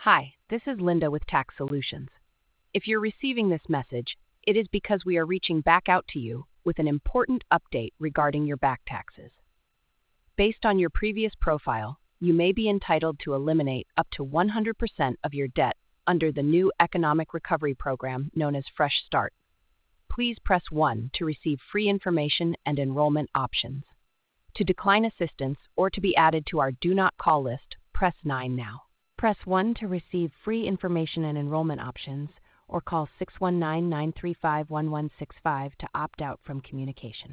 Hi, this is Linda with Tax Solutions. If you're receiving this message, it is because we are reaching back out to you with an important update regarding your back taxes. Based on your previous profile, you may be entitled to eliminate up to 100% of your debt under the new economic recovery program known as Fresh Start. Please press 1 to receive free information and enrollment options. To decline assistance or to be added to our Do Not Call list, press 9 now. Press 1 to receive free information and enrollment options, or call 619-935-1165 to opt out from communication.